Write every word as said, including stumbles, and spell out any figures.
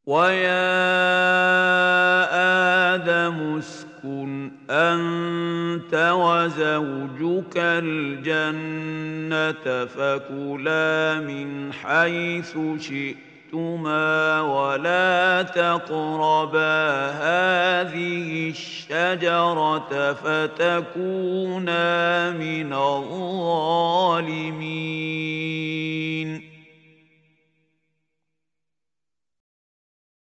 وَيَا آدَمُ اسْكُنْ أَنتَ وَزَوْجُكَ الْجَنَّةَ فَكُلَا مِنْ حَيْثُ شِئْتُمَا وَلَا تَقْرَبَا هَٰذِهِ الشَّجَرَةَ فَتَكُونَا مِنَ الظَّالِمِينَ